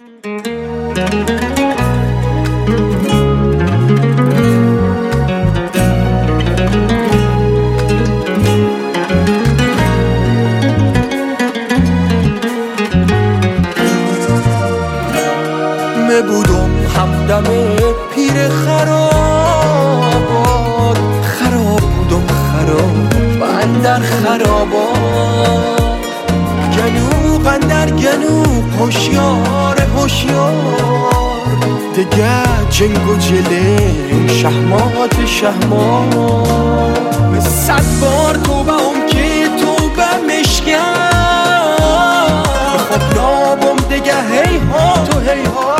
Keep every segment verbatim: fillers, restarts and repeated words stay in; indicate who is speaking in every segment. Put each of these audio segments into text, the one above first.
Speaker 1: بودم همدم پیر خرابات، خراب بودم خراب من در خرابات، گنو قندر گنو هوشیار هوشیار، دگر جنگ و جلنگ شهمات شهمات. به صد بار توبه هم که توبه مشکن، بخواب نابم دگه هی ها تو هی ها،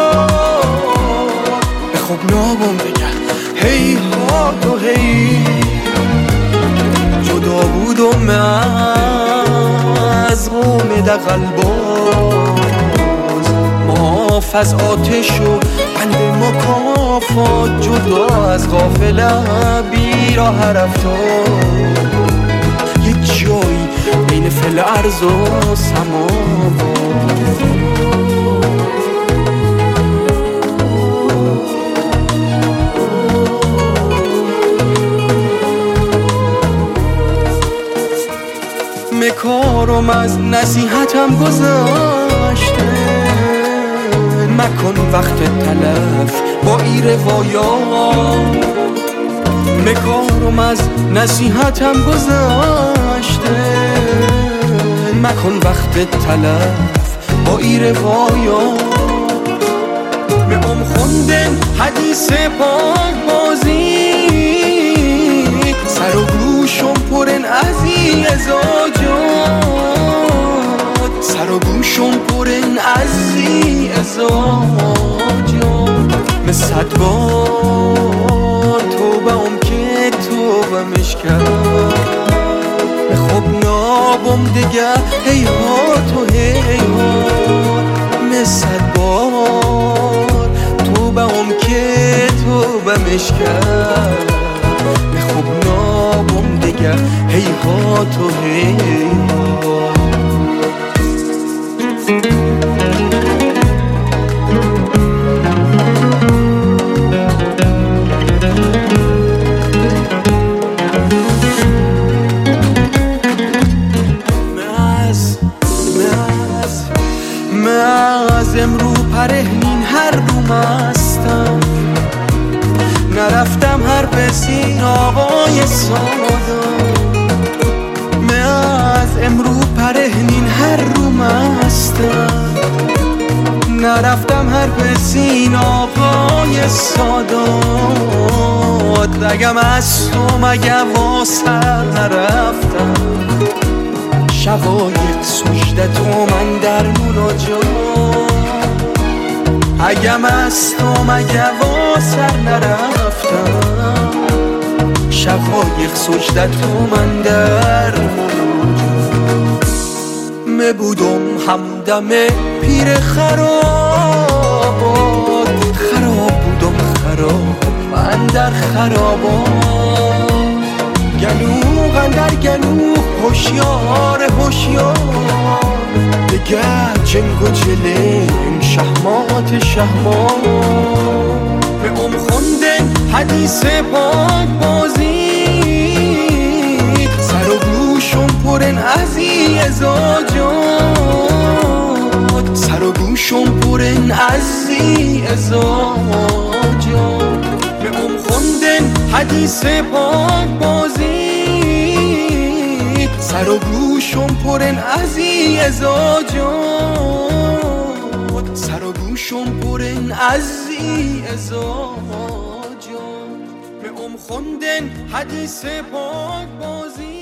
Speaker 1: خب نابم بگه هی ها تو هی. جدا بودم از قوم دقل باز، معاف از آتش و بند مکافات، جدا از غافله بیراه رفتار، یه جایی بین فل ارض و سماوات. کارم از نصیحتم گذاشته، مکن وقت تلف با ای روایات. مکارم از نصیحتم گذاشته، مکن وقت تلف با ای روایات. به ام خوندن حدیث پاک بازی، سر و گوشم پرن از این ازاجات، سر و گوشم پرن از این ازاجات. به صد بار توبه ام که توبه مشکرد، به خوب نابم دیگه هی ها تو هی ها. به صد بار توبه ام که توبه مشکرد، به خوب نابم دیگه هی ها تو هی ها. از امرو پرهنین هر رو مستم، نرفتم هر بسین آقای سادا. من از امرو پرهنین هر رو مستم، نرفتم هر بسین آقای سادات. رگم از تو مگه واسر نرفتم، شقایق سجده تو من در مناجات. اگم از تو مگه واسر نرفتم، شقایق سجده تو من در مناجات. مبودم همدم پیر خرابات، خراب بودم خراب من در خرابات، گنو قندر گنو هوشیار هوشیار، دگر جنگ و جلنگ شهمات شهمات. به ام خوندن حدیث پاک بازی، سر و گوشم پرن از این ازاجات، سر و گوشم پرن از این ازاجات. به ام خوندن حدیث پاک بازی، سر و گوشم پرن از این ازاجات، سر و گوشم پرن از این ازاجات. به ام خوندن حدیث پاک بازی،